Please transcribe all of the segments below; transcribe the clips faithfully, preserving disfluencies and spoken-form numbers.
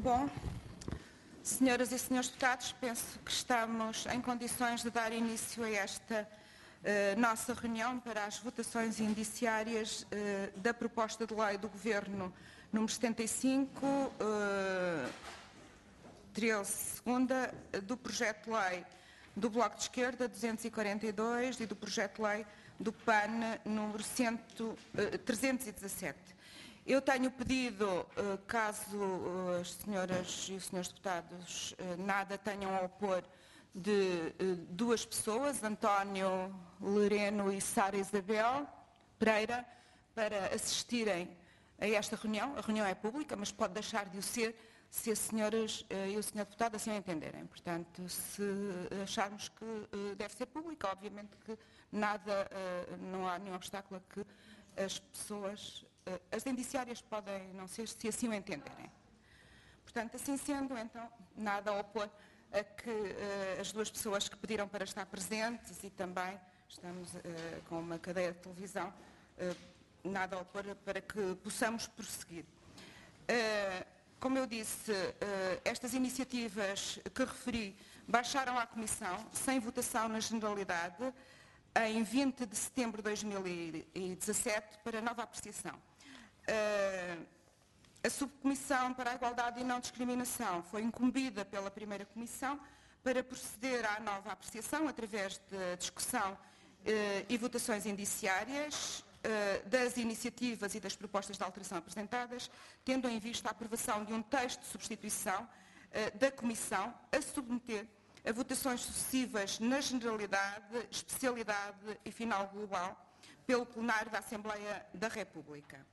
Bom, senhoras e senhores deputados, penso que estamos em condições de dar início a esta uh, nossa reunião para as votações indiciárias uh, da proposta de lei do Governo número setenta e cinco, uh, treze segunda, do projeto de lei do Bloco de Esquerda duzentos e quarenta e dois e do projeto de lei do P A N número cem, uh, trezentos e dezassete. Eu tenho pedido, caso as senhoras e os senhores deputados nada tenham a opor, de duas pessoas, António Lereno e Sara Isabel Pereira, para assistirem a esta reunião. A reunião é pública, mas pode deixar de o ser se as senhoras e o senhor deputado assim o entenderem. Portanto, se acharmos que deve ser pública, obviamente que nada, não há nenhum obstáculo a que as pessoas... As indiciárias podem não ser, se assim o entenderem. Portanto, assim sendo, então, nada a opor a que uh, as duas pessoas que pediram para estar presentes e também estamos uh, com uma cadeia de televisão, uh, nada a opor para que possamos prosseguir. Uh, como eu disse, uh, estas iniciativas que referi baixaram à Comissão, sem votação na Generalidade, em vinte de setembro de dois mil e dezassete, para nova apreciação. Uh, a Subcomissão para a Igualdade e Não Discriminação foi incumbida pela primeira Comissão para proceder à nova apreciação através de discussão uh, e votações indiciárias uh, das iniciativas e das propostas de alteração apresentadas, tendo em vista a aprovação de um texto de substituição uh, da Comissão a submeter a votações sucessivas na Generalidade, Especialidade e Final Global pelo plenário da Assembleia da República.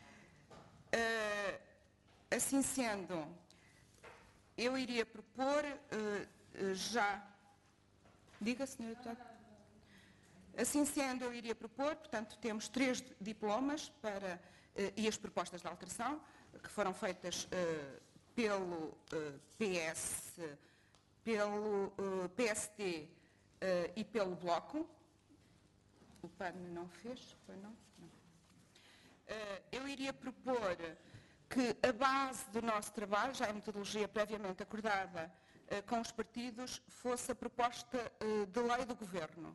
Uh, assim sendo, eu iria propor uh, já... Diga, senhora deputada. Assim sendo, eu iria propor, portanto, temos três diplomas para, uh, e as propostas de alteração, que foram feitas uh, pelo uh, P S, pelo uh, P S D uh, e pelo Bloco. O P A N não fez, foi não? Não. Eu iria propor que a base do nosso trabalho, já em metodologia previamente acordada com os partidos, fosse a proposta de lei do Governo.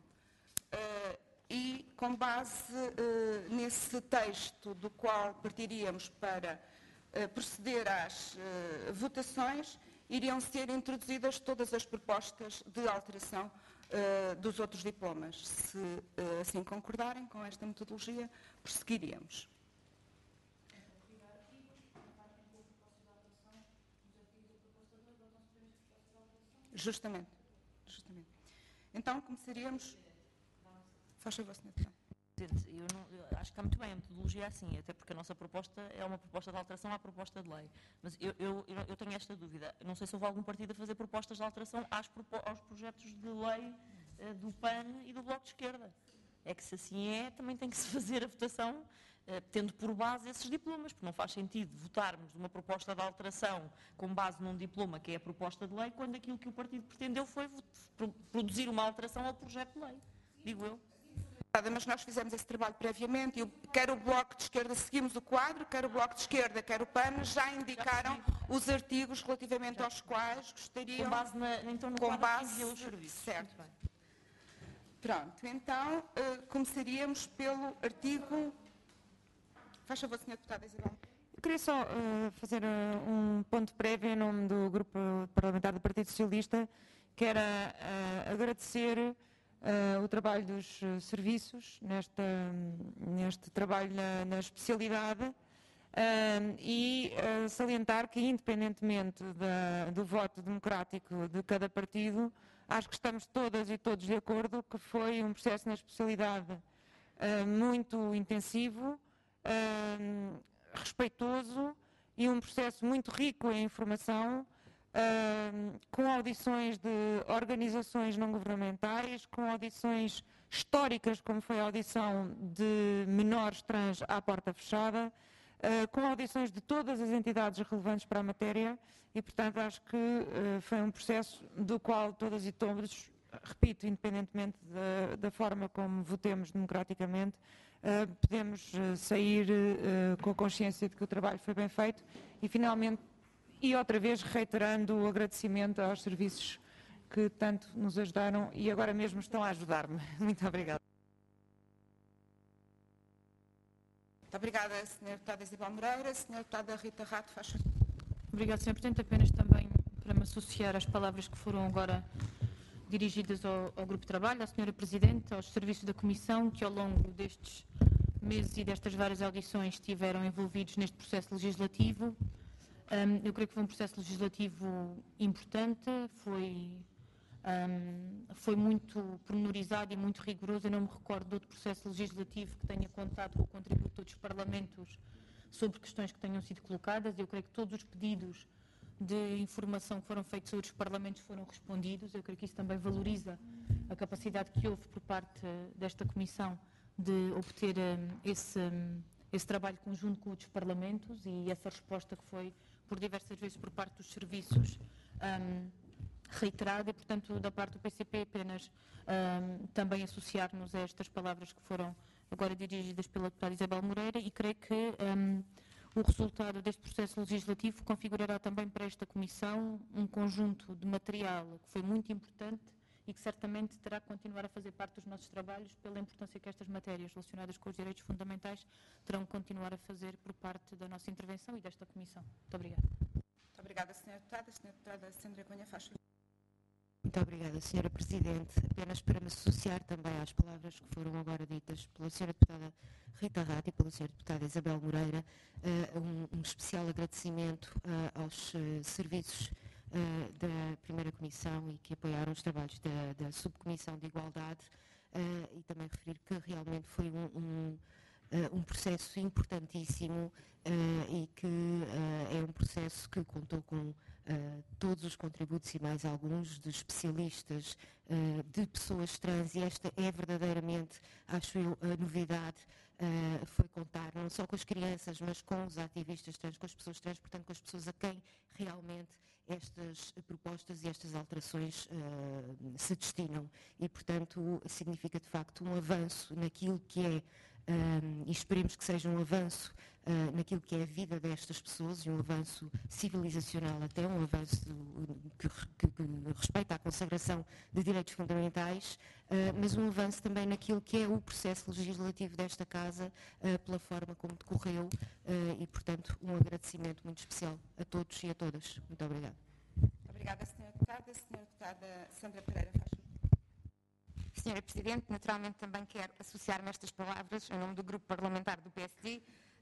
E com base nesse texto do qual partiríamos para proceder às votações, iriam ser introduzidas todas as propostas de alteração dos outros diplomas. Se assim concordarem com esta metodologia, prosseguiríamos. Justamente, justamente. Então, começaríamos... Faz favor, senhor deputado. Eu, não, eu acho que está muito bem, a metodologia é assim, até porque a nossa proposta é uma proposta de alteração à proposta de lei. Mas eu, eu, eu tenho esta dúvida. Não sei se houve algum partido a fazer propostas de alteração às, aos projetos de lei uh, do P A N e do Bloco de Esquerda. É que se assim é, também tem que se fazer a votação uh, tendo por base esses diplomas, porque não faz sentido votarmos uma proposta de alteração com base num diploma que é a proposta de lei, quando aquilo que o partido pretendeu foi produzir uma alteração ao projeto de lei, digo eu. Mas nós fizemos esse trabalho previamente e quer o Bloco de Esquerda, seguimos o quadro, quer o Bloco de Esquerda, quer o P A N, já indicaram os artigos relativamente aos quais gostariam... Com base, na, então, no com base pelos serviços. Certo. Pronto, então uh, começaríamos pelo artigo... Faz favor, senhora deputada Isabel. Eu queria só uh, fazer uh, um ponto prévio em nome do Grupo Parlamentar do Partido Socialista, que era uh, agradecer uh, o trabalho dos uh, serviços nesta, neste trabalho na, na especialidade uh, e uh, salientar que, independentemente da, do voto democrático de cada partido, acho que estamos todas e todos de acordo que foi um processo na especialidade uh, muito intensivo, uh, respeitoso e um processo muito rico em informação, uh, com audições de organizações não governamentais, com audições históricas, como foi a audição de menores trans à porta fechada, uh, com audições de todas as entidades relevantes para a matéria e, portanto, acho que uh, foi um processo do qual todas e todos, repito, independentemente da, da forma como votemos democraticamente, uh, podemos uh, sair uh, com a consciência de que o trabalho foi bem feito e, finalmente, e outra vez reiterando o agradecimento aos serviços que tanto nos ajudaram e agora mesmo estão a ajudar-me. Muito obrigada. Muito obrigada, senhora Deputada Isabel Moreira. senhora Deputada Rita Rato, faz favor. Obrigada, senhora Presidente. Apenas também para me associar às palavras que foram agora dirigidas ao, ao Grupo de Trabalho, à senhora Presidente, aos serviços da Comissão, que ao longo destes meses e destas várias audições estiveram envolvidos neste processo legislativo. Um, eu creio que foi um processo legislativo importante, foi, um, foi muito pormenorizado e muito rigoroso. Eu não me recordo de outro processo legislativo que tenha contado com o contributo de outros parlamentos sobre questões que tenham sido colocadas. Eu creio que todos os pedidos de informação que foram feitos a outros parlamentos foram respondidos. Eu creio que isso também valoriza a capacidade que houve por parte desta Comissão de obter um, esse, um, esse trabalho conjunto com outros parlamentos e essa resposta que foi por diversas vezes por parte dos serviços um, reiterada e, portanto, da parte do P C P apenas um, também associar-nos a estas palavras que foram agora dirigidas pela deputada Isabel Moreira e creio que um, o resultado deste processo legislativo configurará também para esta Comissão um conjunto de material que foi muito importante e que certamente terá que continuar a fazer parte dos nossos trabalhos pela importância que estas matérias relacionadas com os direitos fundamentais terão que continuar a fazer por parte da nossa intervenção e desta Comissão. Muito obrigada. Muito obrigada, senhora Deputada. senhora Deputada Sandra Cunha, faz favor. Muito obrigada, senhora Presidente. Apenas para me associar também às palavras que foram agora ditas pela senhora Deputada Rita Rato e pela senhora Deputada Isabel Moreira, uh, um, um especial agradecimento uh, aos uh, serviços uh, da primeira Comissão e que apoiaram os trabalhos da, da Subcomissão de Igualdade uh, e também referir que realmente foi um, um, uh, um processo importantíssimo uh, e que uh, é um processo que contou com Uh, todos os contributos e mais alguns de especialistas, uh, de pessoas trans, e esta é verdadeiramente, acho eu, a novidade, uh, foi contar não só com as crianças, mas com os ativistas trans, com as pessoas trans, portanto com as pessoas a quem realmente estas propostas e estas alterações uh, se destinam e, portanto, significa de facto um avanço naquilo que é, um, e esperemos que seja um avanço uh, naquilo que é a vida destas pessoas e um avanço civilizacional até, um avanço que, que, que respeita à consagração de direitos fundamentais, uh, mas um avanço também naquilo que é o processo legislativo desta Casa, uh, pela forma como decorreu uh, e, portanto, um agradecimento muito especial a todos e a todas. Muito obrigada. Obrigada, senhora Deputada. senhora Deputada Sandra Pereira, faz favor. senhora Presidente, naturalmente também quero associar-me a estas palavras em nome do Grupo Parlamentar do P S D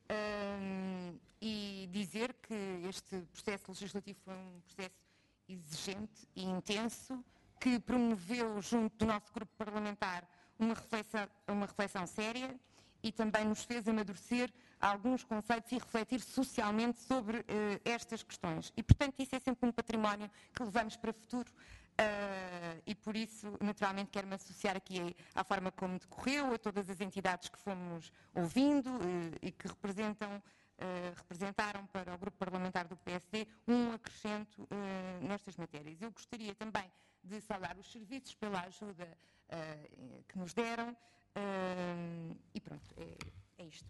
um, e dizer que este processo legislativo foi um processo exigente e intenso que promoveu junto do nosso Grupo Parlamentar uma reflexão, uma reflexão séria e também nos fez amadurecer alguns conceitos e refletir socialmente sobre uh, estas questões. E, portanto, isso é sempre um património que levamos para o futuro uh, e, por isso, naturalmente, quero-me associar aqui à forma como decorreu, a todas as entidades que fomos ouvindo uh, e que representam, uh, representaram para o Grupo Parlamentar do P S D um acrescento uh, nestas matérias. Eu gostaria também de saudar os serviços pela ajuda uh, que nos deram uh, e pronto, é, é isto.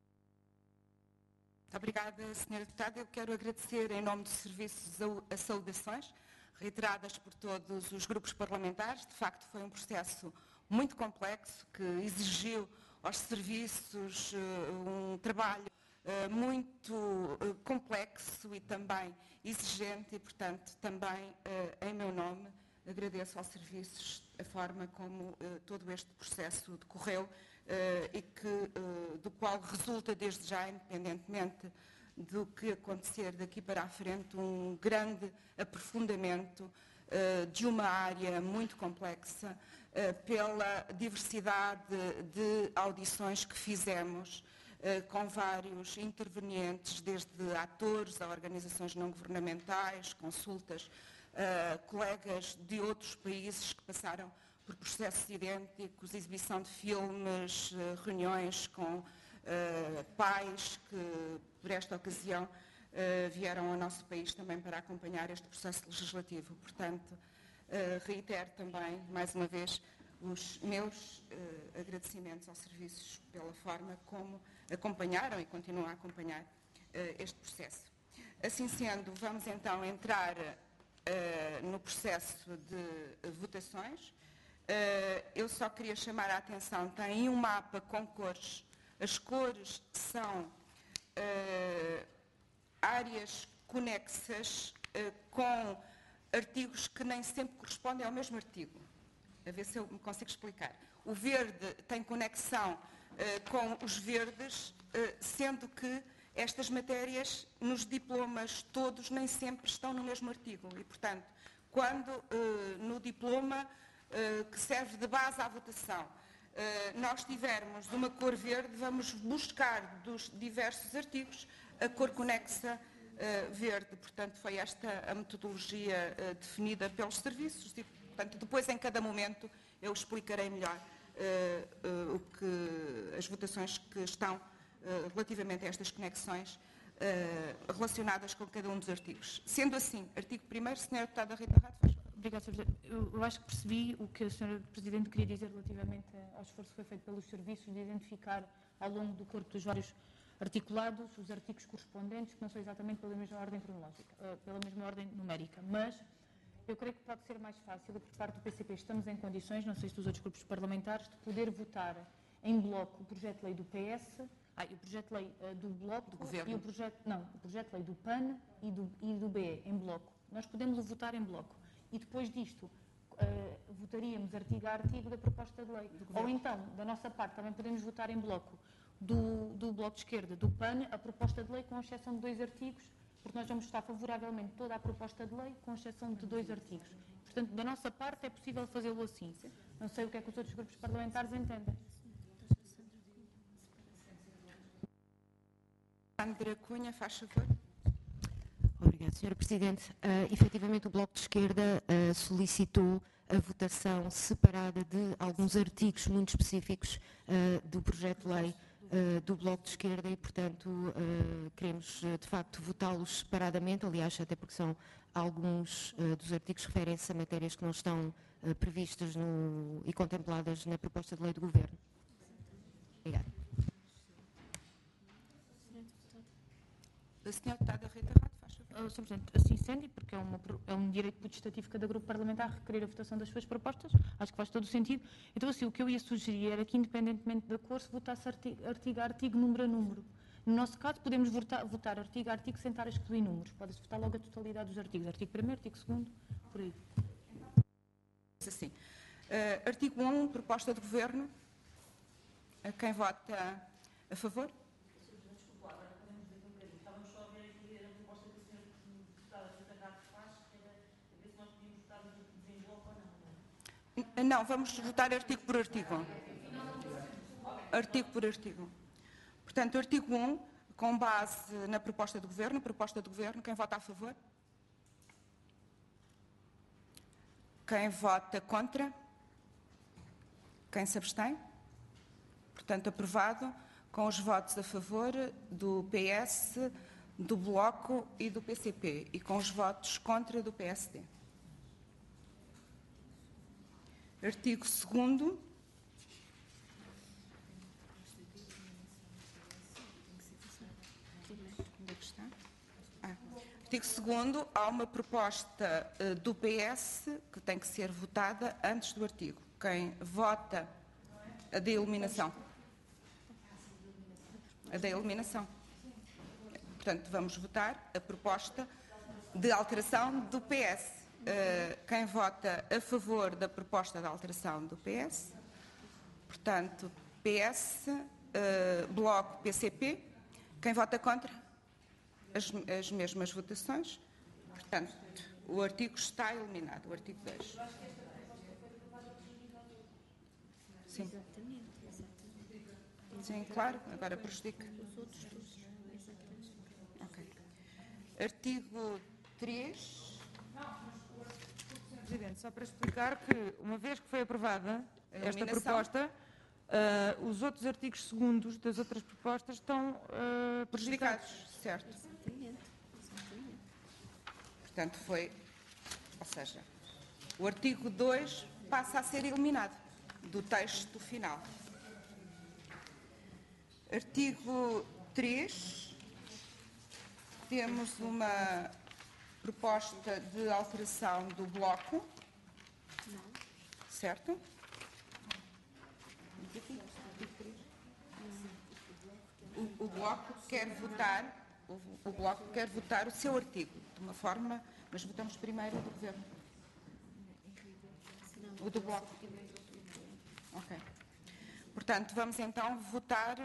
Muito obrigada, senhora Deputada. Eu quero agradecer em nome dos serviços as saudações reiteradas por todos os grupos parlamentares. De facto, foi um processo muito complexo que exigiu aos serviços um trabalho muito complexo e também exigente e, portanto, também em meu nome agradeço aos serviços a forma como todo este processo decorreu Uh, e que, uh, do qual resulta desde já, independentemente do que acontecer daqui para a frente, um grande aprofundamento uh, de uma área muito complexa uh, pela diversidade de audições que fizemos uh, com vários intervenientes, desde atores a organizações não governamentais, consultas, uh, colegas de outros países que passaram por processos idênticos, exibição de filmes, reuniões com uh, pais que, por esta ocasião, uh, vieram ao nosso país também para acompanhar este processo legislativo. Portanto, uh, reitero também, mais uma vez, os meus uh, agradecimentos aos serviços pela forma como acompanharam e continuam a acompanhar uh, este processo. Assim sendo, vamos então entrar uh, no processo de votações. Uh, eu só queria chamar a atenção, tem um mapa com cores. As cores são uh, áreas conexas uh, com artigos que nem sempre correspondem ao mesmo artigo. A ver se eu me consigo explicar. O verde tem conexão uh, com os verdes, uh, sendo que estas matérias nos diplomas todos nem sempre estão no mesmo artigo. E, portanto, quando uh, no diploma uh, que serve de base à votação, uh, nós tivermos uma cor verde, vamos buscar dos diversos artigos a cor conexa uh, verde. Portanto, foi esta a metodologia uh, definida pelos serviços. E, portanto, depois, em cada momento, eu explicarei melhor uh, uh, o que, as votações que estão uh, relativamente a estas conexões uh, relacionadas com cada um dos artigos. Sendo assim, artigo primeiro, senhora Deputada Rita Rato, faz favor. Obrigada, senhora Presidente. Eu, eu acho que percebi o que a senhora Presidente queria dizer relativamente ao esforço que foi feito pelos serviços de identificar ao longo do corpo dos vários articulados os artigos correspondentes, que não são exatamente pela mesma ordem cronológica, uh, pela mesma ordem numérica, mas eu creio que pode ser mais fácil, e por parte do P C P estamos em condições, não sei se dos outros grupos parlamentares, de poder votar em bloco o projeto de lei do P S, ah, e o projeto de lei uh, do Bloco do Governo. e o projeto, não, o projeto de lei do P A N e do, e do B E em bloco. Nós podemos votar em bloco e depois disto uh, votaríamos artigo a artigo da proposta de lei. Ou então, da nossa parte, também podemos votar em bloco do, do Bloco de Esquerda, do P A N, a proposta de lei com exceção de dois artigos, porque nós vamos votar favoravelmente toda a proposta de lei, com exceção de dois artigos. Portanto, da nossa parte, é possível fazê-lo assim. Não sei o que é que os outros grupos parlamentares entendem. Sandra Cunha, faz favor. Obrigada, senhora Presidente. Uh, efetivamente, o Bloco de Esquerda uh, solicitou a votação separada de alguns artigos muito específicos uh, do projeto de lei Uh, do Bloco de Esquerda e, portanto, uh, queremos, uh, de facto, votá-los separadamente, aliás, até porque são alguns uh, dos artigos que referem-se a matérias que não estão uh, previstas no, e contempladas na proposta de lei do Governo. Obrigada. A senhora Deputada Rita Rato, faz favor. Uh, senhor Presidente, assim sendo, e porque é, uma, é um direito legislativo de cada grupo parlamentar requerer a votação das suas propostas, acho que faz todo o sentido. Então, assim, o que eu ia sugerir era que, independentemente da cor, se votasse artigo, artigo a artigo, número a número. No nosso caso, podemos votar, votar artigo a artigo sem estar a excluir números. Pode-se votar logo a totalidade dos artigos. Artigo primeiro, artigo segundo, por aí. Assim, uh, artigo um, proposta do Governo. Uh, quem vota a favor? Não, vamos votar artigo por artigo. Artigo por artigo. Portanto, artigo um, com base na proposta do Governo, proposta do Governo, quem vota a favor? Quem vota contra? Quem se abstém? Portanto, aprovado com os votos a favor do P S, do Bloco e do P C P e com os votos contra do P S D. Artigo segundo. Onde é que está? Ah. Artigo segundo, há uma proposta uh, do P S que tem que ser votada antes do artigo. Quem vota a da eliminação? A da eliminação. Portanto, vamos votar a proposta de alteração do P S. Uh, quem vota a favor da proposta de alteração do P S, portanto, P S, uh, Bloco, P C P, quem vota contra? As, as mesmas votações, portanto, o artigo está eliminado, o artigo dois. Sim. Sim, claro, agora prejudica. Ok. Artigo três. Presidente, só para explicar que, uma vez que foi aprovada esta eliminação. proposta, uh, os outros artigos segundos das outras propostas estão uh, prejudicados. Prejudicados, certo. Portanto, foi, ou seja, o artigo dois passa a ser eliminado do texto final. Artigo três, temos uma proposta de alteração do bloco. Certo? O, o bloco quer votar, o, o bloco quer votar o seu artigo, de uma forma, mas votamos primeiro o do Governo. O do bloco. Ok. Portanto, vamos então votar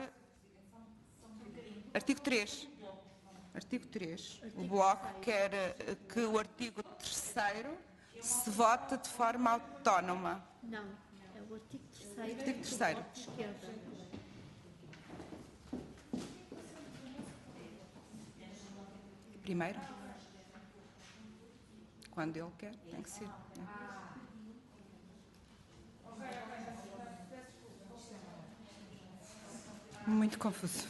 artigo três. Artigo três. O bloco quer que o artigo terceiro se vote de forma autónoma. Não, é o artigo terceiro. Artigo terceiro. Esquerda. Primeiro? Quando ele quer, tem que ser. Né? Muito confuso.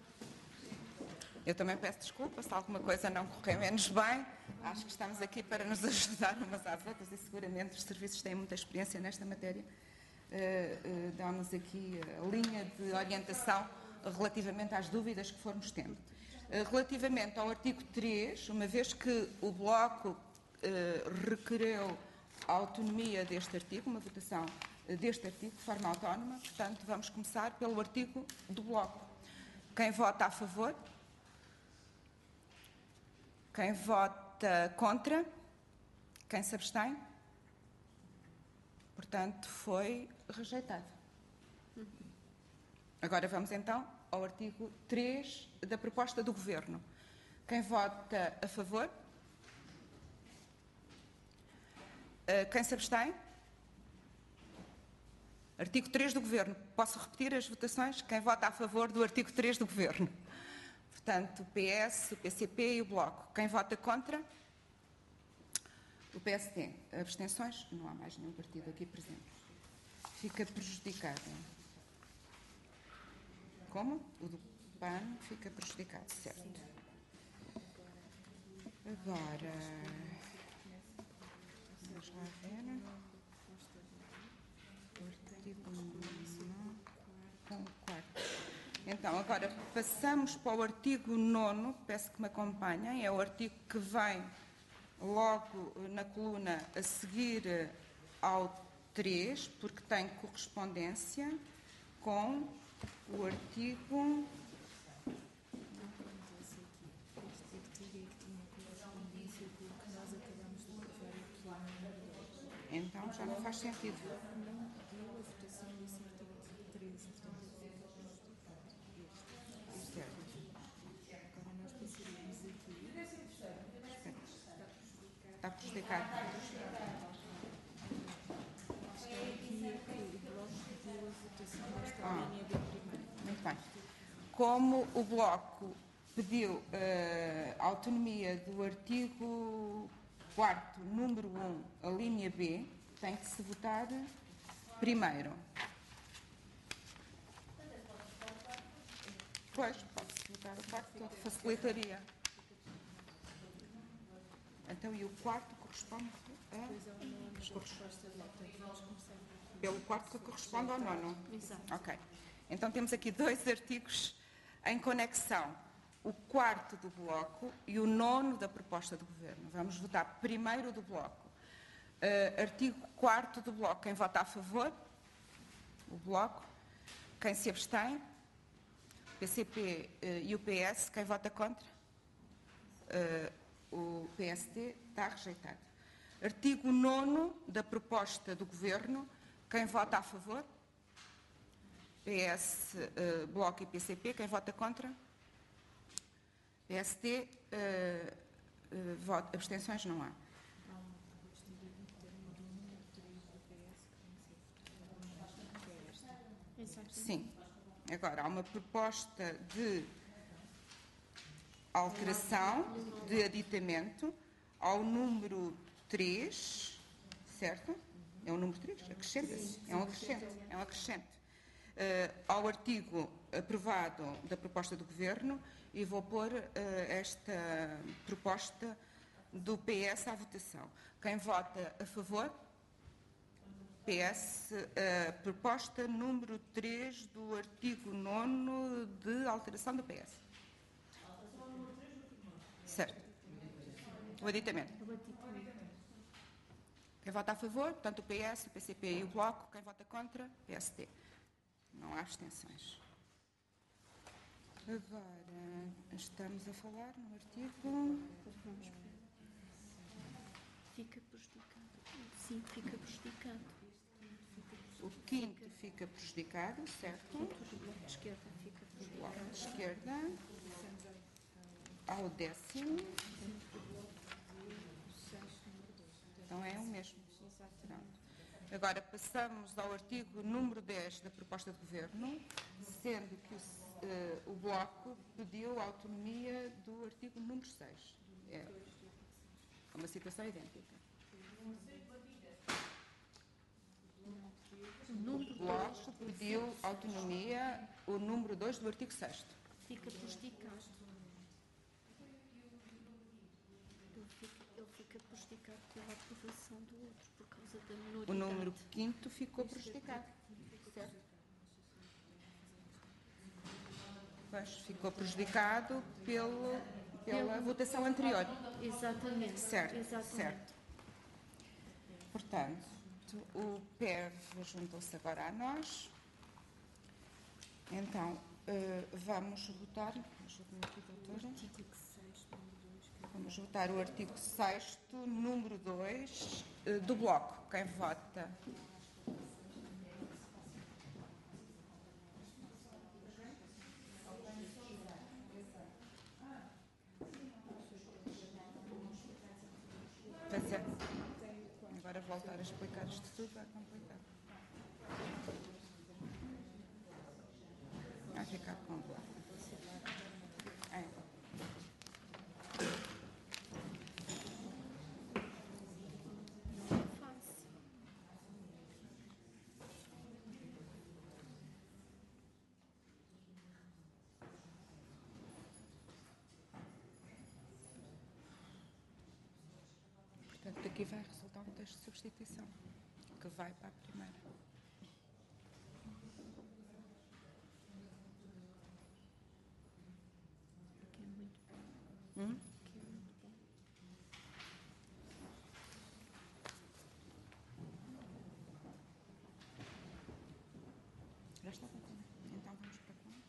Eu também peço desculpa se alguma coisa não correr menos bem. Acho que estamos aqui para nos ajudar umas às outras e seguramente os serviços têm muita experiência nesta matéria. Uh, uh, Dá-nos aqui a linha de orientação relativamente às dúvidas que formos tendo. Uh, relativamente ao artigo três, uma vez que o Bloco uh, requereu a autonomia deste artigo, uma votação uh, deste artigo de forma autónoma, portanto, vamos começar pelo artigo do Bloco. Quem vota a favor? Quem vota contra? Quem se abstém? Portanto, foi rejeitado. Agora vamos então ao artigo três da proposta do Governo. Quem vota a favor? Quem se abstém? Artigo três do Governo. Posso repetir as votações? Quem vota a favor do artigo três do Governo? Portanto, o P S, o P C P e o Bloco. Quem vota contra? O P S D. Abstenções? Não há mais nenhum partido aqui presente. Fica prejudicado. Como? O do P A N fica prejudicado, certo. Agora, vamos lá ver. O artigo com o quarto. Então, agora passamos para o artigo nono, peço que me acompanhem, é o artigo que vem logo na coluna a seguir ao três, porque tem correspondência com o artigo... Então já não faz sentido. Está prejudicado. Ah, muito bem. Como o Bloco pediu uh, a autonomia do artigo quarto, número um, a linha B, tem que se votar primeiro. Pois, pode-se votar o quarto, facilitaria. Então, e o quarto corresponde a... Pelo quarto que corresponde ao nono. Exato. Ok. Então, temos aqui dois artigos em conexão. O quarto do Bloco e o nono da proposta do Governo. Vamos votar primeiro do Bloco. Uh, artigo quarto do Bloco. Quem vota a favor? O Bloco. Quem se abstém? O P C P uh, e o P S. Quem vota contra? Uh, o P S D está rejeitado. Artigo nono da proposta do Governo. Quem vota a favor? P S, uh, Bloco e P C P. Quem vota contra? P S D, uh, uh, voto, abstenções não há. Sim. Agora, há uma proposta de alteração, de aditamento ao número três, certo? É o número três? Acrescenta-se. É um acrescente. É um acrescente. Uh, ao artigo aprovado da proposta do Governo e vou pôr uh, esta proposta do P S à votação. Quem vota a favor? P S, uh, proposta número três do artigo nono de alteração do P S. Certo. O aditamento. Quem vota a favor, portanto o P S, o P C P e o Bloco. Quem vota contra, P S D. Não há abstenções. Agora, estamos a falar no artigo... Fica prejudicado. Sim, fica prejudicado. O quinto fica prejudicado, certo? O do Bloco de Esquerda fica O Bloco prejudicado. de Esquerda. Ao décimo. Então é o mesmo. Pronto. Agora passamos ao artigo número dez da proposta de governo, sendo que o, eh, o Bloco pediu a autonomia do artigo número seis. É uma situação idêntica. O Bloco pediu autonomia, o número dois do artigo seis. Fica prejudicado. Ele fica, ele fica prejudicado pela aprovação do outro, por causa da minoridade. O número quinto ficou prejudicado. Certo? Pois, ficou prejudicado pelo, pela Pelo- votação anterior. Exatamente. Certo, Exatamente. certo. Portanto, o P E V juntou-se agora a nós. Então, eh, vamos votar. Ajude-me aqui, doutora. Vamos votar o artigo seis, número dois, eh, do Bloco. Quem vota? Pois é. Agora voltar a explicar isto tudo é complicado. Vai ficar complicado. É. Fácil. Portanto, daqui vai resultar um texto de substituição, que vai para a primeira. Que é muito bom. Hum? Que é muito bom. Já está bom. Então vamos para cá.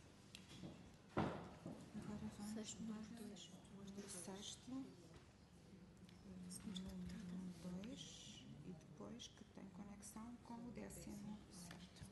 Agora vamos Sexto mais dois. do sexto, número dois, e depois que tem conexão com o décimo. Certo.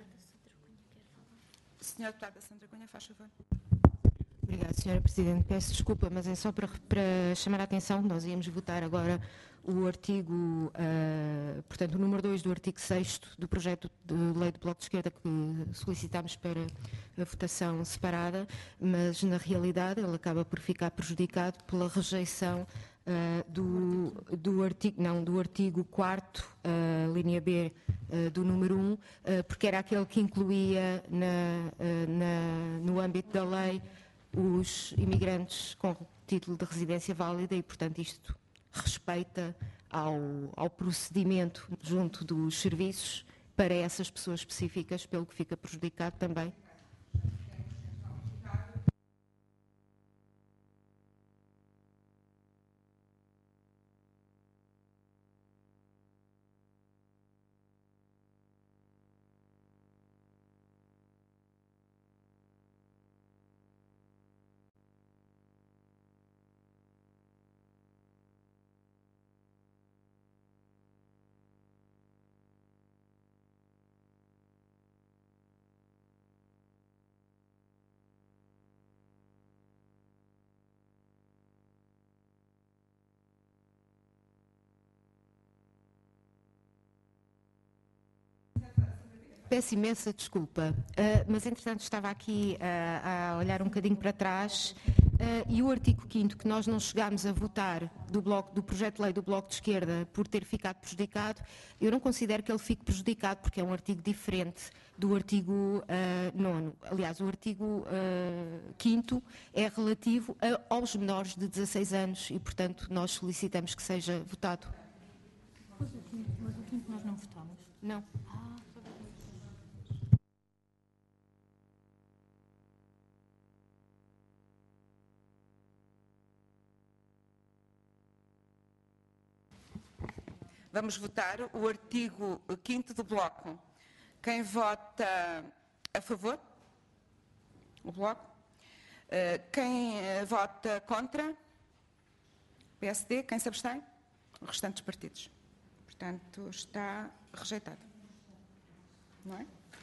Senhora Deputada Sandra Cunha, faz favor. Obrigada, senhora Presidente. Peço desculpa, mas é só para, para chamar a atenção que nós íamos votar agora o artigo, uh, portanto, o número dois do artigo seis do projeto de lei do Bloco de Esquerda que solicitámos para a votação separada, mas na realidade ele acaba por ficar prejudicado pela rejeição uh, do, do artigo, não, do artigo quarto, uh, linha B, uh, do número um, uh, porque era aquele que incluía na, uh, na, no âmbito da lei os imigrantes com título de residência válida e, portanto, isto respeita ao, ao procedimento junto dos serviços para essas pessoas específicas, pelo que fica prejudicado também. Peço imensa desculpa, uh, mas entretanto estava aqui uh, a olhar um bocadinho para trás uh, e o artigo quinto que nós não chegámos a votar do, bloco, do projeto de lei do Bloco de Esquerda por ter ficado prejudicado, eu não considero que ele fique prejudicado porque é um artigo diferente do artigo uh, nono. Aliás, o artigo uh, quinto é relativo a, aos menores de dezasseis anos e, portanto, nós solicitamos que seja votado. Mas o quinto, mas o quinto nós não votamos. Não. Vamos votar o artigo quinto do bloco. Quem vota a favor? O bloco. Quem vota contra? P S D. Quem se abstém? Os restantes partidos. Portanto, está rejeitado. Não é?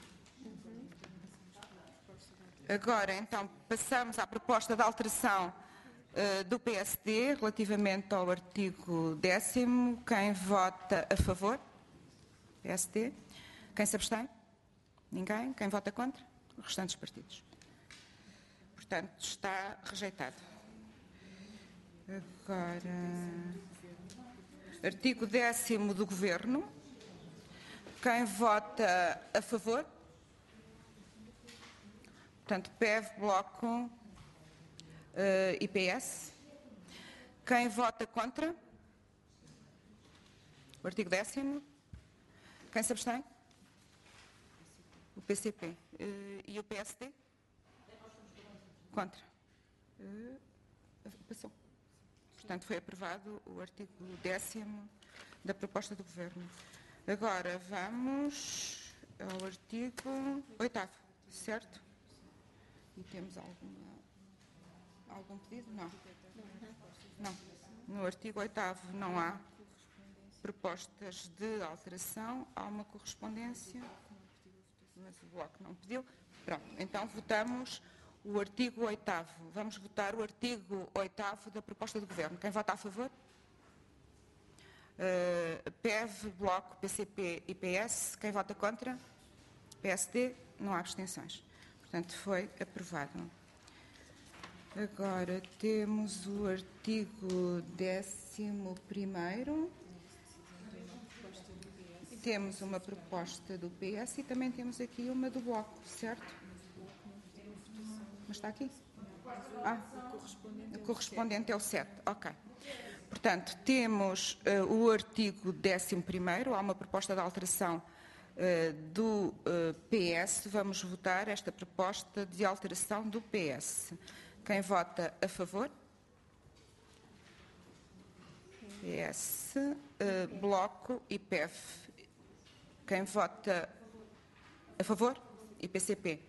Agora, então, passamos à proposta de alteração uh, do P S D relativamente ao artigo décimo. Quem vota a favor? P S D. Quem se abstém? Ninguém. Quem vota contra? Os restantes partidos. Portanto, está rejeitado. Agora, artigo décimo do Governo. Quem vota a favor? Portanto, P E V, Bloco uh, e P S. Quem vota contra? O artigo décimo. Quem se abstém? O P C P. Uh, e o P S D? Contra. Uh, passou. Portanto, foi aprovado o artigo décimo da proposta do Governo. Agora, vamos ao artigo oitavo, certo? E temos alguma, algum pedido? Não. Não. No artigo oitavo não há propostas de alteração. Há uma correspondência, mas o Bloco não pediu. Pronto, então votamos o artigo oitavo. Vamos votar o artigo oitavo da proposta do Governo. Quem vota a favor? Uh, P E V, Bloco, P C P e P S. Quem vota contra? P S D. Não há abstenções. Portanto, foi aprovado. Agora temos o artigo décimo primeiro. Temos uma proposta do P S e também temos aqui uma do Bloco, certo? Mas está aqui? Ah, o correspondente é o sete. Ok. Portanto, temos uh, o artigo décimo primeiro. Há uma proposta de alteração Uh, do uh, P S. Vamos votar esta proposta de alteração do P S. Quem vota a favor? P S, uh, Bloco e P E V. Quem vota a favor? E P C P.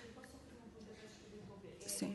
Sim.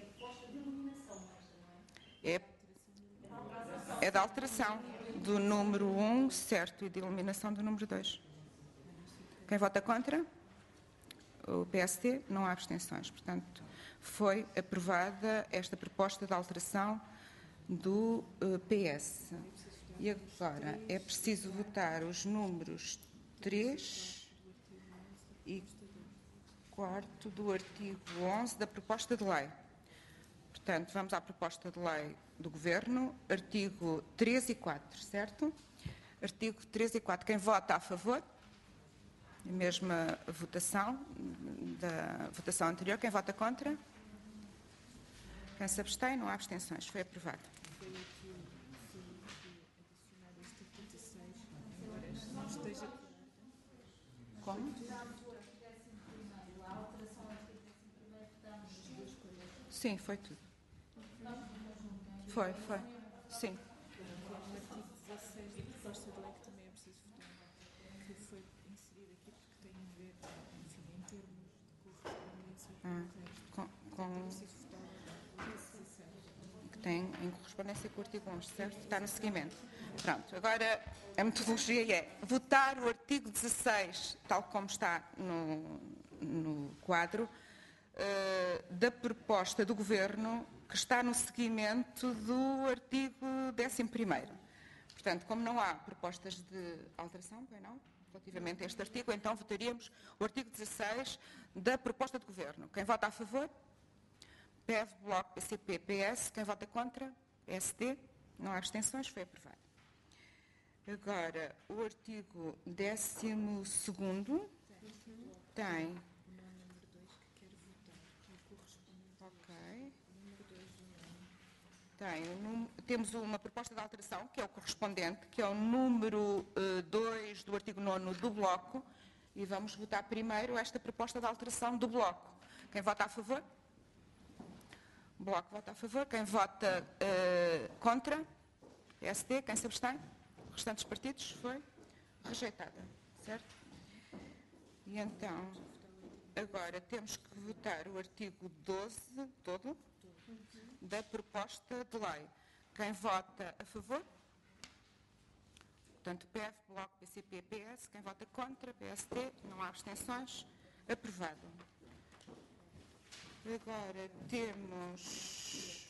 É, é da alteração do número um, certo, e de eliminação do número dois. Quem vota contra? O P S D. Não há abstenções. Portanto, foi aprovada esta proposta de alteração do uh, P S. E agora é preciso votar os números três e quatro do artigo onze da proposta de lei. Portanto, vamos à proposta de lei do Governo, artigo três e quatro, certo? Artigo três e quatro. Quem vota a favor? A mesma votação da votação anterior. Quem vota contra? Quem se abstém? Não há abstenções. Foi aprovado. Como? Sim, foi tudo. Foi, foi. Sim. Ah, com, com, que tem em correspondência com o artigo onze, certo? Está no seguimento. Pronto, agora a metodologia é votar o artigo dezasseis, tal como está no, no quadro, uh, da proposta do Governo, que está no seguimento do artigo décimo primeiro. Portanto, como não há propostas de alteração, bem não? Relativamente a este artigo, então votaríamos o artigo dezasseis da proposta do Governo. Quem vota a favor? P E V, Bloco, P C P, P S. Quem vota contra? P S D. Não há abstenções, foi aprovado. Agora, o artigo décimo segundo tem... Ok. Tem, um, temos uma proposta de alteração, que é o correspondente, que é o número dois uh, do artigo nono do Bloco, e vamos votar primeiro esta proposta de alteração do Bloco. Quem vota a favor? O Bloco vota a favor. Quem vota uh, contra? P S D. Quem se abstém? Restantes partidos? Foi? rejeitada, certo? E então, agora temos que votar o artigo doze todo da proposta de lei. Quem vota a favor? Portanto, P F, Bloco, P C P, P S. Quem vota contra? P S D. Não há abstenções. Aprovado. Agora temos...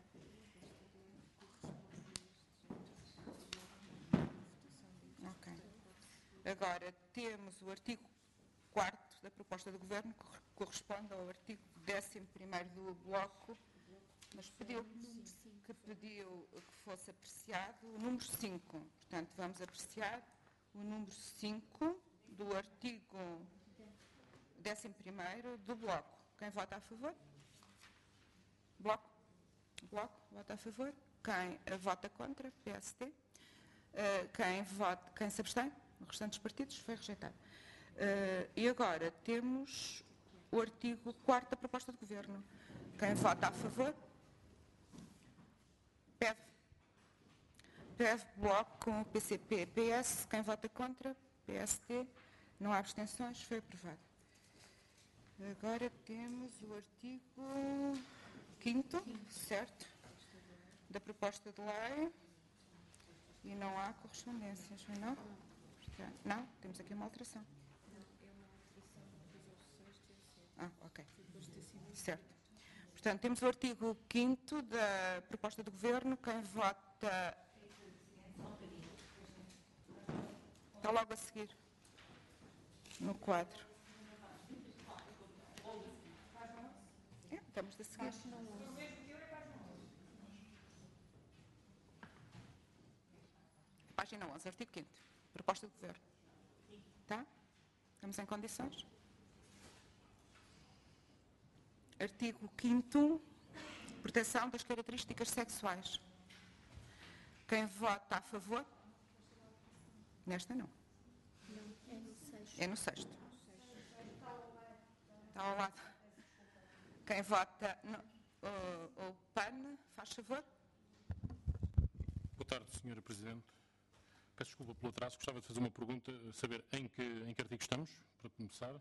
Ok. Agora temos o artigo quarto da proposta do Governo, que corresponde ao artigo décimo primeiro do Bloco, mas pediu que pediu que fosse apreciado o número cinco. Portanto, vamos apreciar o número cinco do artigo décimo primeiro do Bloco. Quem vota a favor? Bloco. Bloco, vota a favor. Quem uh, vota contra? P S D. Uh, quem, vota, quem se abstém? Os restantes partidos foi rejeitado. Uh, e agora temos o artigo quarto da proposta do Governo. Quem vota a favor? P E V. P E V, Bloco com o P C P, P S. Quem vota contra? P S D. Não há abstenções. Foi aprovado. Agora temos o artigo quinto, certo? Da proposta de lei. E não há correspondências, não? Não? Temos aqui uma alteração. Ah, ok. Certo. Portanto, temos o artigo quinto da proposta do Governo. Quem vota... Está logo a seguir. No quadro. É, estamos a seguir. Página onze, artigo quinto. Proposta do Governo. Tá? Estamos em condições? Artigo quinto, proteção das características sexuais. Quem vota a favor? Nesta não. Não, é no sexto. É no sexto. Está ao lado. Quem vota no, o, o P A N, faz favor? Boa tarde, senhora Presidente. Peço desculpa pelo atraso. Gostava de fazer uma pergunta, saber em que, em que artigo estamos, para começar.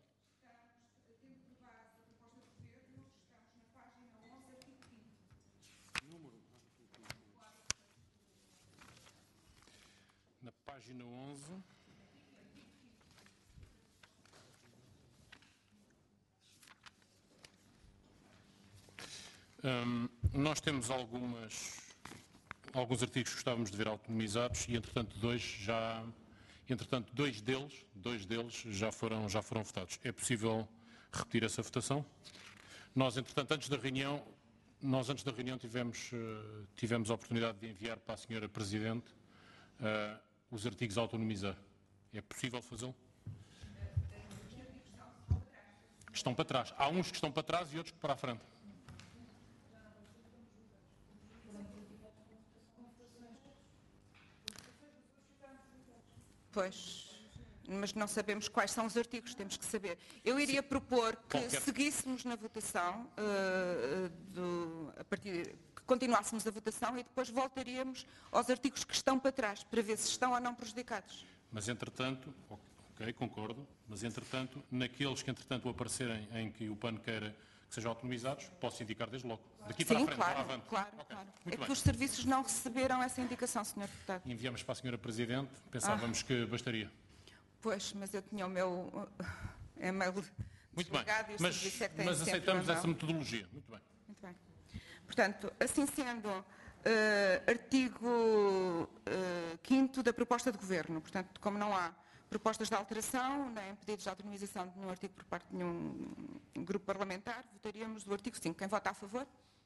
Na página onze. Hum, nós temos algumas, alguns artigos que gostávamos de ver autonomizados e, entretanto, dois já, entretanto, dois deles, dois deles já foram, já foram votados. É possível repetir essa votação? Nós, entretanto, antes da reunião, nós antes da reunião tivemos, tivemos a oportunidade de enviar para a senhora Presidente uh, os artigos a autonomizar. É possível fazê-lo? Estão para trás. Há uns que estão para trás e outros que para a frente. Pois, mas não sabemos quais são os artigos, temos que saber. Eu iria Sim. propor que Qualquer... seguíssemos na votação, uh, do, a partir, que continuássemos a votação e depois voltaríamos aos artigos que estão para trás, para ver se estão ou não prejudicados. Mas, entretanto, ok, concordo, mas, entretanto, naqueles que, entretanto, aparecerem em que o P A N queira que sejam autonomizados, posso indicar desde logo. Daqui Sim, para a frente, claro, para avante. claro, okay. claro. Muito é bem. que os serviços não receberam essa indicação, senhor Deputado. Enviamos para a senhora Presidente, pensávamos ah. que bastaria. Pois, mas eu tinha o meu e-mail Muito bem, e o mas, serviço é que tem mas aceitamos sempre, essa metodologia. Muito bem. Muito bem. Portanto, assim sendo, uh, artigo uh, quinto da proposta do Governo. Portanto, como não há propostas de alteração, nem pedidos de autonomização de nenhum artigo por parte de nenhum grupo parlamentar, votaríamos do artigo cinco. Quem vota a favor?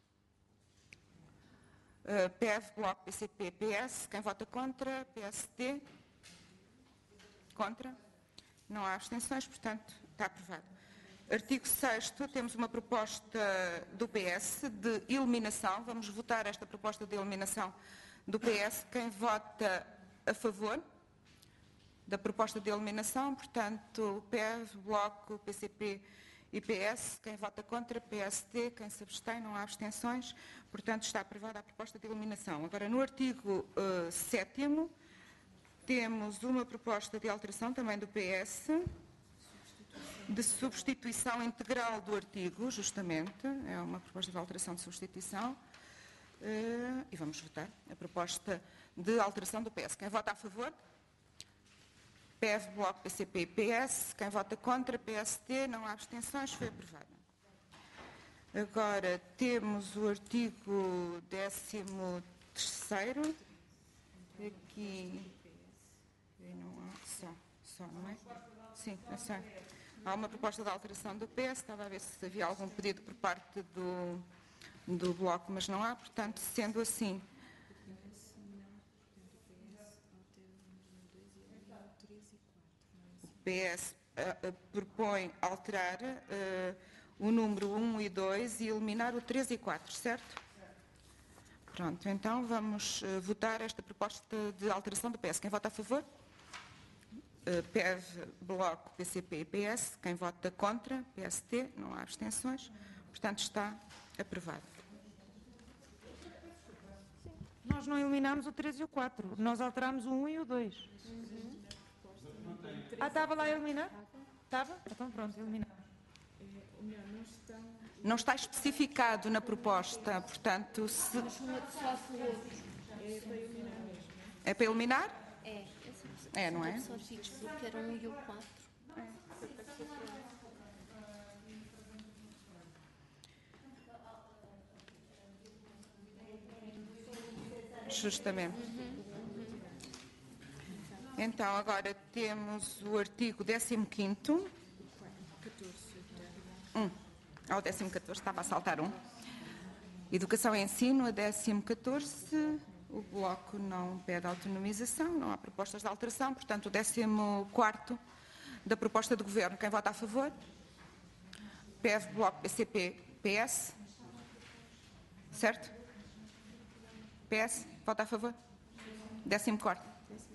Uh, P E V, Bloco, P C P, P S. Quem vota contra? P S D. Contra? Não há abstenções, portanto, está aprovado. Artigo sexto, temos uma proposta do P S de eliminação. Vamos votar esta proposta de eliminação do P S. Quem vota a favor da proposta de eliminação, portanto, P E V, Bloco, P C P e P S. Quem vota contra, P S D. Quem se abstém, não há abstenções. Portanto, está aprovada a proposta de eliminação. Agora, no artigo uh, sétimo, temos uma proposta de alteração também do P S, de substituição integral do artigo, justamente, é uma proposta de alteração de substituição, uh, e vamos votar a proposta de alteração do P S. Quem vota a favor? P E V, Bloco, P C P e P S. Quem vota contra? P S D. Não há abstenções. Foi aprovada. Agora temos o artigo décimo terceiro. Aqui não há, só, só, não é? Sim, é só. Há uma proposta de alteração do P S. Estava a ver se havia algum pedido por parte do, do Bloco, mas não há. Portanto, sendo assim, o P S uh, uh, propõe alterar uh, o número um e dois e eliminar o três e quatro, certo? Pronto, então vamos uh, votar esta proposta de alteração do P S. Quem vota a favor? Uh, P E V, Bloco, P C P e P S. Quem vota contra? P S D. Não há abstenções. Portanto, está aprovado. Nós não eliminámos o três e o quatro. Nós alterámos o um e o dois. Uhum. Ah, estava lá a eliminar? Estava? Então pronto, eliminar. Não está especificado na proposta, portanto, se... É para eliminar? É. É, não é? Só fiz porque era um e o quatro. Justamente. Então, agora temos o artigo décimo quinto. Um. Ao décimo catorze, estava a saltar um. Educação e ensino, a décimo catorze. O Bloco não pede autonomização, não há propostas de alteração. Portanto, o décimo quarto da proposta do Governo. Quem vota a favor? P E V, Bloco, P C P, P S. Certo? P S, vota a favor? décimo quarto.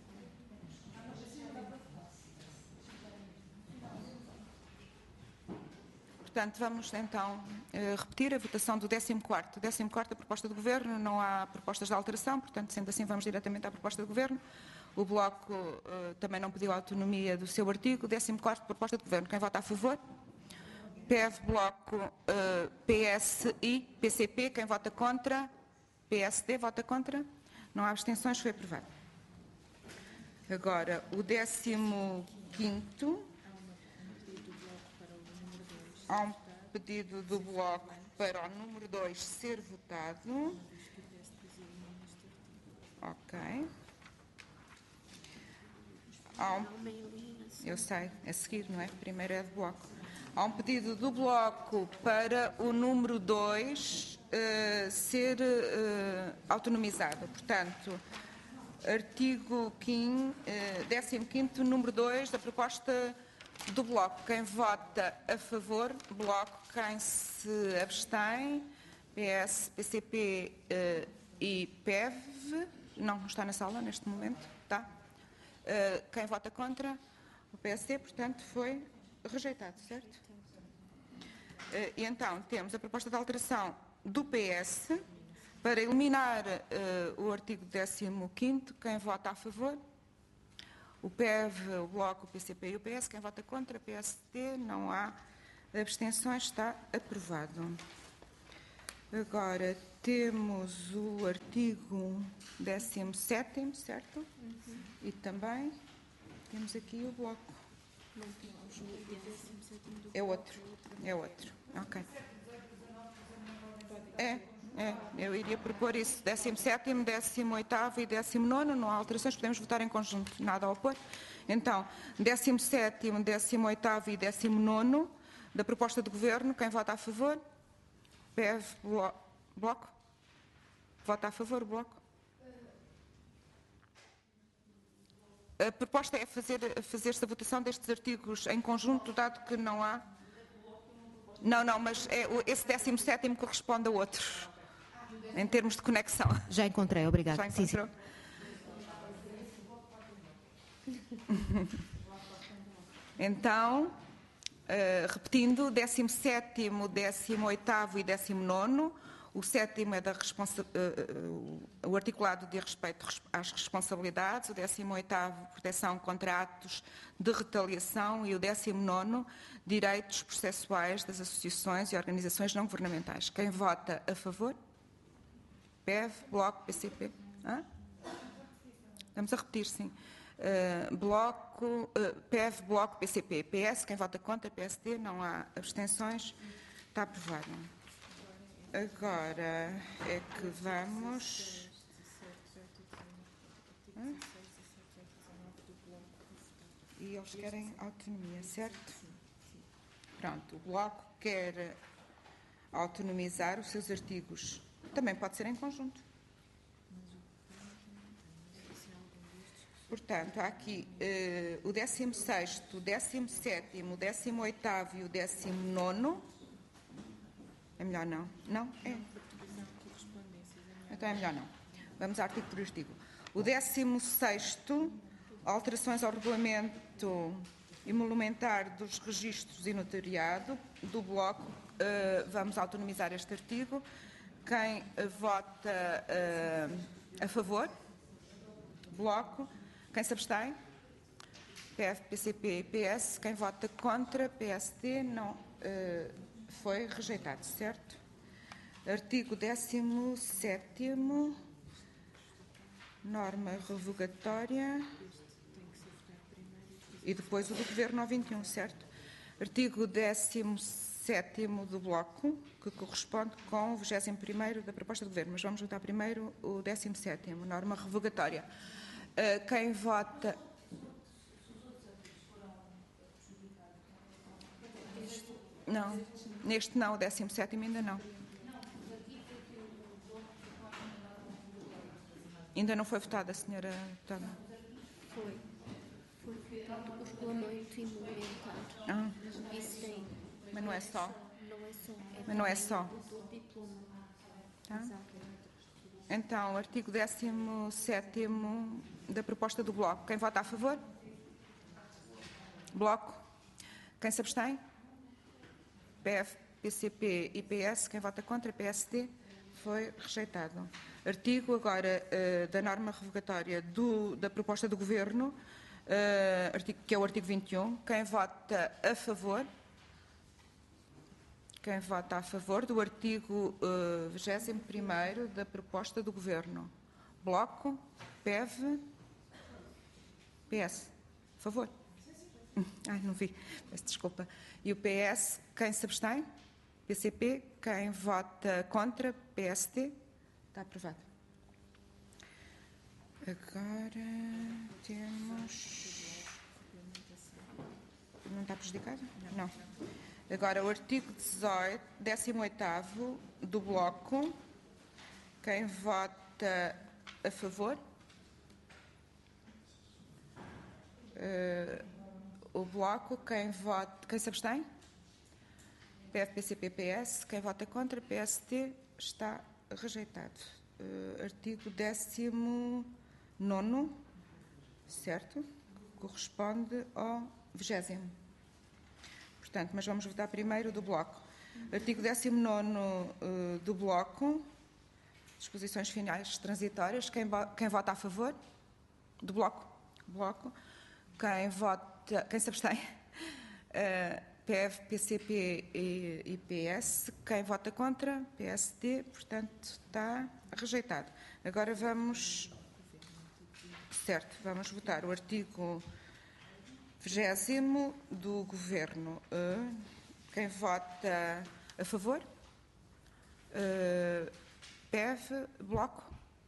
Portanto, vamos então repetir a votação do décimo quarto. décimo quarto, a proposta do Governo, não há propostas de alteração, portanto, sendo assim, vamos diretamente à proposta do Governo. O Bloco uh, também não pediu autonomia do seu artigo. décimo quarto, proposta do Governo. Quem vota a favor? P E V, Bloco, uh, P S I, P C P. Quem vota contra? P S D, vota contra? Não há abstenções, foi aprovado. Agora, o décimo quinto... Há um pedido do Bloco para o número dois ser votado. Ok. Há um... Eu sei, a seguir, não é? Primeiro é do Bloco. Há um pedido do Bloco para o número dois uh, ser uh, autonomizado. Portanto, artigo quinto, uh, décimo quinto, número dois da proposta do Bloco. Quem vota a favor? Bloco. Quem se abstém? P S, P C P uh, e P E V. Não, não está na sala neste momento. Está. Uh, quem vota contra? O P S D, portanto, foi rejeitado, certo? Uh, e então, temos a proposta de alteração do P S para eliminar uh, o artigo décimo quinto. Quem vota a favor? O P E V, o Bloco, o P C P e o P S. Quem vota contra? P S D. Não há abstenções. Está aprovado. Agora temos o artigo décimo sétimo, certo? Uhum. E também temos aqui o Bloco. É outro. É outro. Ok. É. É, eu iria propor isso, décimo sétimo, décimo oitavo e décimo nono, não há alterações, podemos votar em conjunto, nada a opor. Então, décimo sétimo, décimo oitavo e décimo nono da proposta do Governo, quem vota a favor? P E V, blo Bloco? Vota a favor, Bloco? A proposta é fazer, fazer-se a votação destes artigos em conjunto, dado que não há... Não, não, mas é, esse décimo sétimo corresponde a outros. Em termos de conexão. Já encontrei, obrigado. Já encontrou? Sim, sim. Então, uh, repetindo, décimo sétimo, décimo oitavo e décimo nono, O sétimo é da responsa- uh, uh, o articulado de respeito às responsabilidades. O décimo oitavo, proteção contra atos de retaliação. E o décimo nono, direitos processuais das associações e organizações não governamentais. Quem vota a favor? P E V, Bloco, P C P. Hã? Estamos a repetir, sim. Uh, bloco, uh, P E V, Bloco, P C P. P S, quem vota contra? P S D, não há abstenções. Está aprovado. Agora é que vamos... Hã? E eles querem autonomia, certo? Pronto, o Bloco quer autonomizar os seus artigos. Também pode ser em conjunto. Portanto, há aqui uh, o décimo sexto, o décimo sétimo, o décimo oitavo e o décimo nono. É melhor não? Não? É. Então é melhor não. Vamos artigo por artigo. O décimo sexto, alterações ao regulamento emolumentar dos registros e notariado do Bloco. Uh, vamos autonomizar este artigo. Quem uh, vota uh, a favor? Bloco. Quem se abstém? P F, P C P e P S. Quem vota contra? P S D. Não. Uh, foi rejeitado, certo? Artigo décimo sétimo. Norma revogatória. E depois o do Governo ao vinte e um, certo? Artigo décimo sétimo do Bloco, que corresponde com o vigésimo primeiro da proposta do Governo. Mas vamos votar primeiro o décimo sétimo, norma revogatória. Uh, quem vota... Não, neste não, o décimo sétimo ainda não. Ainda não foi votada, senhora deputada? Foi. Foi votado o regulamento emolumentar. Ah. Isso tem. Mas não é só? Não é só. É Mas não é só? do diploma. Tá? Então, artigo décimo sétimo da proposta do Bloco. Quem vota a favor? Bloco. Quem se abstém? P F, P C P e P S. Quem vota contra? P S D. Foi rejeitado. Artigo agora uh, da norma revogatória do, da proposta do Governo, uh, artigo, que é o artigo vinte e um. Quem vota a favor? Quem vota a favor do artigo uh, vigésimo primeiro da proposta do Governo? Bloco, P E V, P S. A favor? Ai, não vi. Peço desculpa. E o P S, quem se abstém? P C P. Quem vota contra? P S D. Está aprovado. Agora temos... Não está prejudicado? Não. Agora, o artigo dezoito, décimo oitavo do Bloco. Quem vota a favor? Uh, o Bloco. Quem vota... Quem se abstém? P F, P C P, P S. Quem vota contra? P S D. Está rejeitado. Uh, artigo décimo nono, certo? Corresponde ao vigésimo. Portanto, mas vamos votar primeiro do Bloco. Artigo décimo nono uh, do Bloco. Disposições finais transitórias. Quem, quem vota a favor? Do Bloco. Bloco. Quem vota... Quem se abstém? Uh, P F, P C P e, e P S. Quem vota contra? P S D. Portanto, está rejeitado. Agora vamos... Certo, vamos votar o artigo vigésimo do Governo. Uh, quem vota a favor? Uh, P F, Bloco.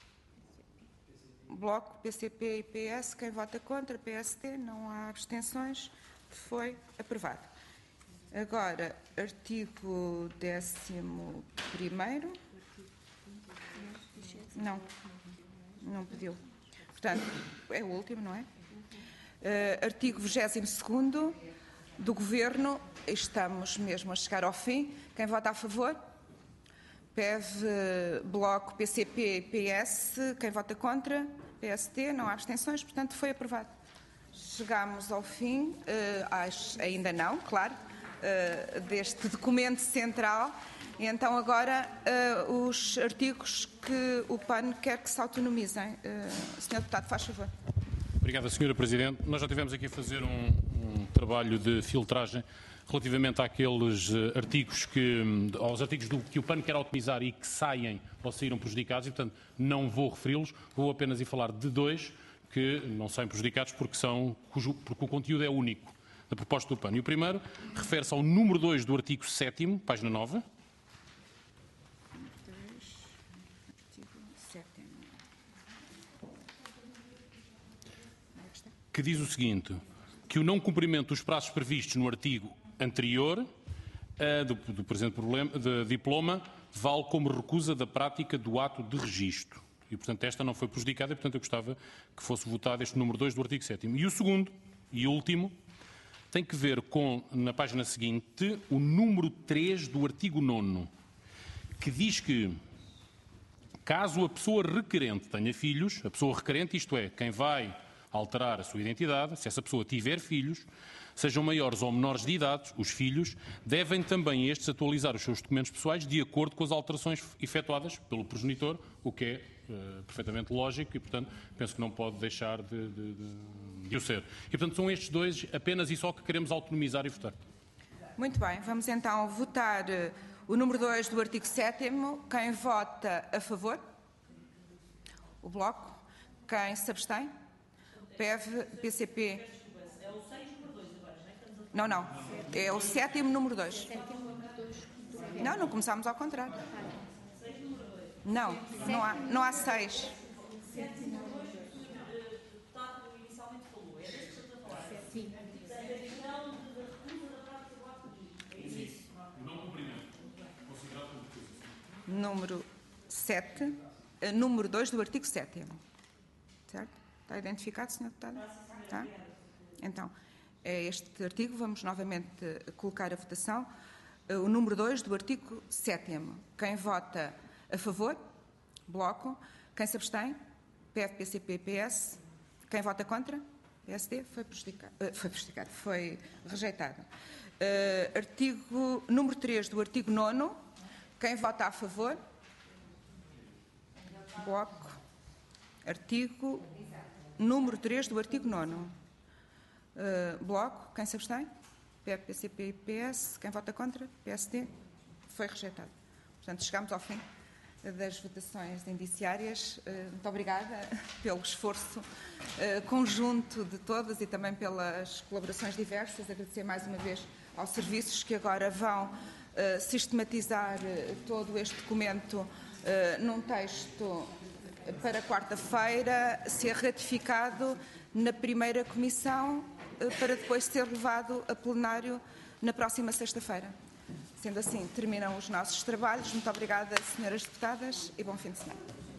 Bloco, P C P e P S. Quem vota contra? P S D. Não há abstenções. Foi aprovado. Agora, artigo décimo primeiro. Não, não pediu. Portanto, é o último, não é? Uh, artigo vigésimo segundo do Governo. Estamos mesmo a chegar ao fim. Quem vota a favor? P E V, Bloco, P C P e P S. Quem vota contra? P S D. Não há abstenções, portanto, foi aprovado. Chegamos ao fim, uh, acho, ainda não, claro, uh, deste documento central E então agora uh, os artigos que o P A N quer que se autonomizem. Uh, senhor Deputado, faz favor. Obrigada, senhora Presidente. Nós já tivemos aqui a fazer um, um trabalho de filtragem relativamente àqueles uh, artigos que, aos artigos do, que o P A N quer autonomizar e que saem ou saíram prejudicados, e portanto não vou referi-los, vou apenas ir falar de dois que não saem prejudicados porque, são, cujo, porque o conteúdo é único da proposta do P A N. E o primeiro refere-se ao número dois do artigo sétimo, página nove. Que diz o seguinte, que o não cumprimento dos prazos previstos no artigo anterior uh, do, do presente problema, de diploma vale como recusa da prática do ato de registro. E, portanto, esta não foi prejudicada e, portanto, eu gostava que fosse votado este número dois do artigo sétimo. E o segundo, e último, tem que ver com, na página seguinte, o número três do artigo nono, que diz que, caso a pessoa requerente tenha filhos, a pessoa requerente, isto é, quem vai alterar a sua identidade, se essa pessoa tiver filhos, sejam maiores ou menores de idade, os filhos, devem também estes atualizar os seus documentos pessoais de acordo com as alterações efetuadas pelo progenitor, o que é uh, perfeitamente lógico e, portanto, penso que não pode deixar de, de, de, de o ser. E, portanto, são estes dois apenas e só que queremos autonomizar e votar. Muito bem, vamos então votar uh, o número dois do artigo sétimo. Quem vota a favor? O Bloco. Quem se abstém? P E V, P C P. É o seis, número dois agora, não é? Não, não. É o sétimo, número dois. Não, não começámos ao contrário. Não, não há, não há seis. Número sete, número dois do artigo sétimo. Certo? Está identificado, senhor Deputado? Está? Então, é este artigo, vamos novamente colocar a votação. O número dois do artigo sétimo. Quem vota a favor? Bloco. Quem se abstém? P F, P C P, P S. Quem vota contra? P S D. Foi prejudicado. Foi prejudicado. Foi rejeitado. Uh, artigo, número três do artigo nono. Quem vota a favor? Bloco. Artigo número três do artigo nono. Uh, bloco. Quem se abstém? P F, P C P e P S. Quem vota contra? P S D. Foi rejeitado. Portanto, chegamos ao fim das votações indiciárias. Uh, muito obrigada pelo esforço uh, conjunto de todas e também pelas colaborações diversas. Agradecer mais uma vez aos serviços que agora vão uh, sistematizar uh, todo este documento uh, num texto para quarta-feira ser ratificado na primeira comissão para depois ser levado a plenário na próxima sexta-feira. Sendo assim, terminam os nossos trabalhos. Muito obrigada, senhoras deputadas, e bom fim de semana.